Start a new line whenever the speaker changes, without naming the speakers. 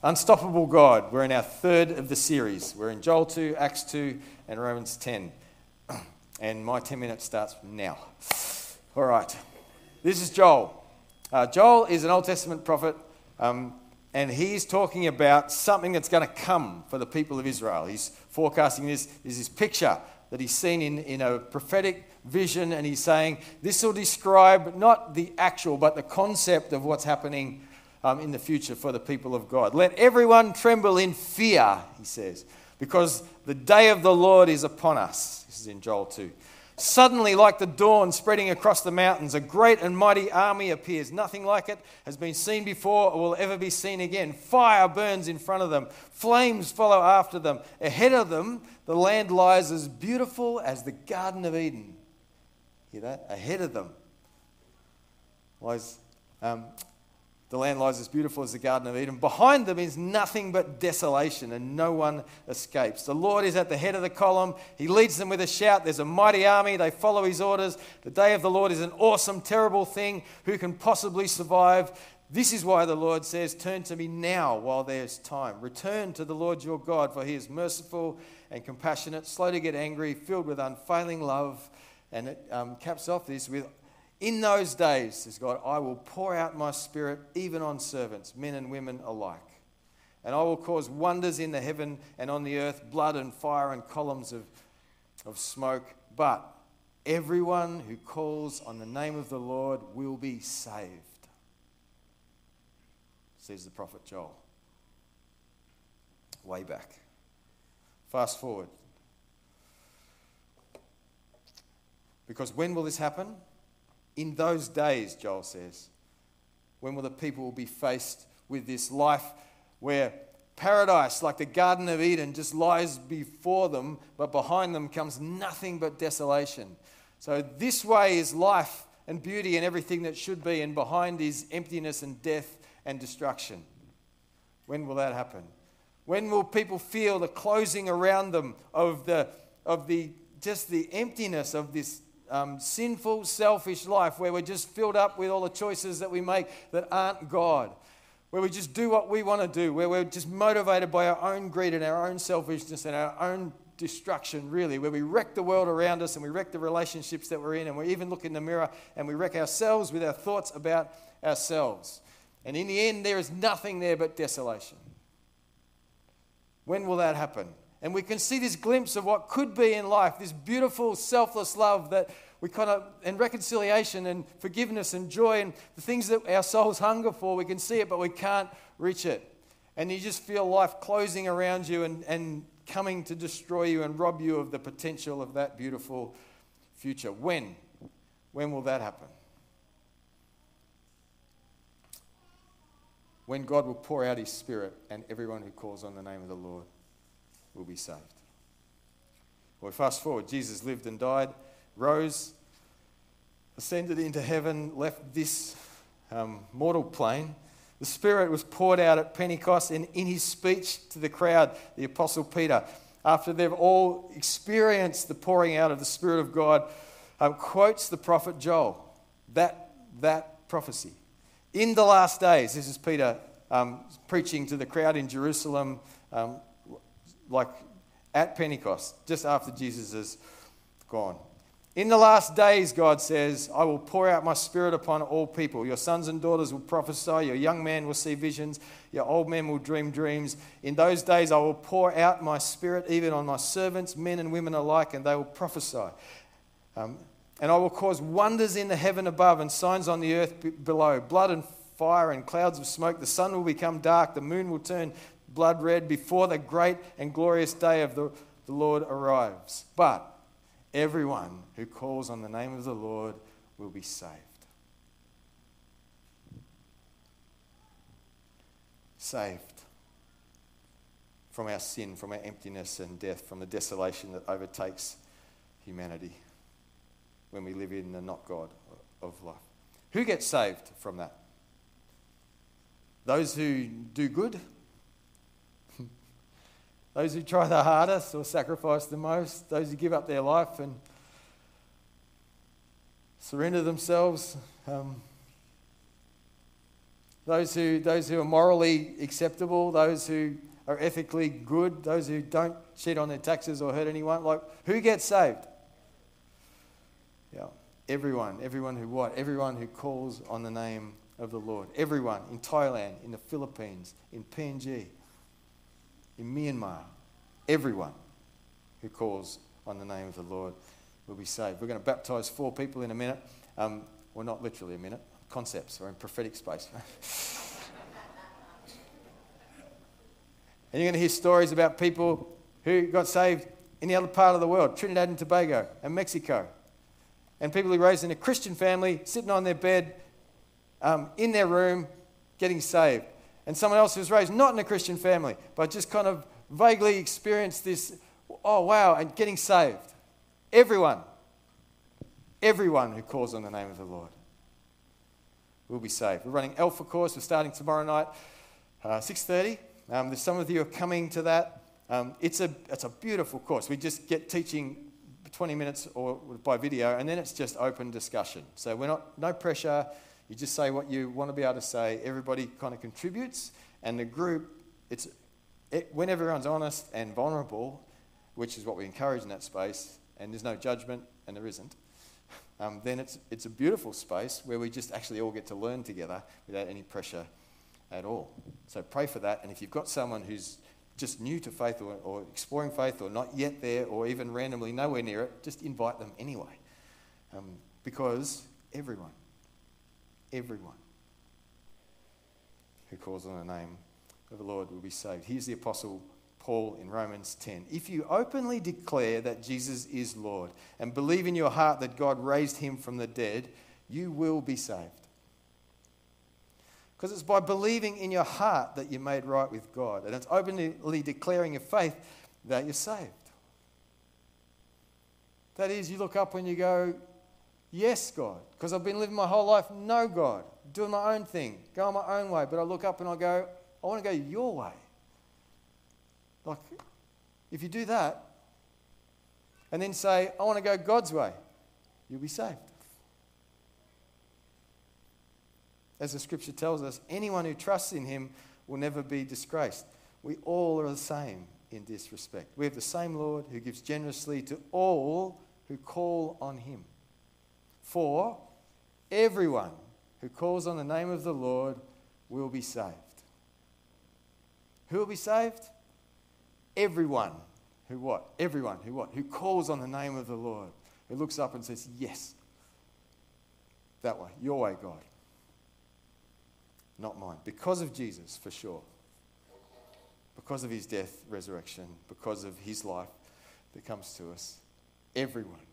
Unstoppable God. We're in our third of the series. We're in Joel 2, Acts 2, and Romans 10. And my 10 minutes starts now. All right. This is Joel. Joel is an Old Testament prophet, and he's talking about something that's going to come for the people of Israel. He's forecasting this picture that he's seen in a prophetic vision, and he's saying this will describe not the actual, but the concept of what's happening in the future for the people of God. Let everyone tremble in fear, he says, because the day of the Lord is upon us. This is in Joel 2. Suddenly, like the dawn spreading across the mountains, a great and mighty army appears. Nothing like it has been seen before or will ever be seen again. Fire burns in front of them. Flames follow after them. Ahead of them, the land lies as beautiful as the Garden of Eden. Hear that? Ahead of them lies... The land lies as beautiful as the Garden of Eden. Behind them is nothing but desolation, and no one escapes. The Lord is at the head of the column. He leads them with a shout. There's a mighty army. They follow his orders. The day of the Lord is an awesome, terrible thing. Who can possibly survive? This is why the Lord says, turn to me now while there's time. Return to the Lord your God, for he is merciful and compassionate, slow to get angry, filled with unfailing love. And it caps off this with, in those days, says God, I will pour out my spirit even on servants, men and women alike. And I will cause wonders in the heaven and on the earth, blood and fire and columns of smoke. But everyone who calls on the name of the Lord will be saved, says the prophet Joel. Way back. Fast forward. Because when will this happen? In those days, Joel says, when will the people be faced with this life where paradise, like the Garden of Eden, just lies before them, but behind them comes nothing but desolation. So this way is life and beauty and everything that should be, and behind is emptiness and death and destruction. When will that happen? When will people feel the closing around them of the emptiness of this sinful, selfish life where we're just filled up with all the choices that we make that aren't God, where we just do what we want to do, where we're just motivated by our own greed and our own selfishness and our own destruction, really, where we wreck the world around us and we wreck the relationships that we're in, and we even look in the mirror and we wreck ourselves with our thoughts about ourselves. And in the end, there is nothing there but desolation. When will that happen? And we can see this glimpse of what could be in life, this beautiful, selfless love that we and reconciliation and forgiveness and joy and the things that our souls hunger for. We can see it, but we can't reach it. And you just feel life closing around you and coming to destroy you and rob you of the potential of that beautiful future. When? When will that happen? When God will pour out his Spirit and everyone who calls on the name of the Lord will be saved. Well, fast forward. Jesus lived and died, rose, ascended into heaven, left this mortal plane. The Spirit was poured out at Pentecost, and in his speech to the crowd, the Apostle Peter, after they've all experienced the pouring out of the Spirit of God, quotes the prophet Joel, that prophecy. In the last days, this is Peter preaching to the crowd in Jerusalem, like at Pentecost, just after Jesus is gone. In the last days, God says, I will pour out my Spirit upon all people. Your sons and daughters will prophesy. Your young men will see visions. Your old men will dream dreams. In those days, I will pour out my Spirit even on my servants, men and women alike, and they will prophesy. And I will cause wonders in the heaven above and signs on the earth below, blood and fire and clouds of smoke. The sun will become dark. The moon will turn blood red before the great and glorious day of the Lord arrives. But everyone who calls on the name of the Lord will be saved. Saved from our sin, from our emptiness and death, from the desolation that overtakes humanity when we live in the not God of life. Who gets saved from that? Those who do good? Those who try the hardest or sacrifice the most? Those who give up their life and surrender themselves those who are morally acceptable, those who are ethically good, those who don't cheat on their taxes or hurt anyone. Like, who gets saved? Yeah, everyone who what? Everyone who calls on the name of the Lord. Everyone in Thailand, in the Philippines, in PNG, in Myanmar. Everyone who calls on the name of the Lord will be saved. We're going to baptise 4 people in a minute. Well, not literally a minute. Concepts. We're in prophetic space. And you're going to hear stories about people who got saved in the other part of the world, Trinidad and Tobago and Mexico. And people who were raised in a Christian family, sitting on their bed, in their room, getting saved. And someone else who was raised not in a Christian family, but just kind of vaguely experienced this, oh wow, and getting saved. Everyone who calls on the name of the Lord will be saved. We're running Alpha course. We're starting tomorrow night, 6:30. There's some of you are coming to that. It's a beautiful course. We just get teaching 20 minutes or by video, and then it's just open discussion. So no pressure. You just say what you want to be able to say. Everybody kind of contributes, and the group, when everyone's honest and vulnerable, which is what we encourage in that space, and there's no judgment, and there isn't, then it's a beautiful space where we just actually all get to learn together without any pressure at all. So pray for that, and if you've got someone who's just new to faith or exploring faith or not yet there or even randomly nowhere near it, just invite them anyway. Because everyone who calls on the name of the Lord will be saved. Here's the Apostle Paul in Romans 10. If you openly declare that Jesus is Lord and believe in your heart that God raised him from the dead, you will be saved. Because it's by believing in your heart that you're made right with God. And it's openly declaring your faith that you're saved. That is, you look up and you go, yes, God. Because I've been living my whole life, no, God. Doing my own thing, going my own way. But I look up and I go, I want to go your way. Like, if you do that, and then say, I want to go God's way, you'll be saved. As the scripture tells us, anyone who trusts in him will never be disgraced. We all are the same in this respect. We have the same Lord who gives generously to all who call on him. For everyone who calls on the name of the Lord will be saved. Who will be saved? Everyone who what? Everyone who what? Who calls on the name of the Lord. Who looks up and says, yes. That way. Your way, God. Not mine. Because of Jesus, for sure. Because of his death, resurrection, because of his life that comes to us. Everyone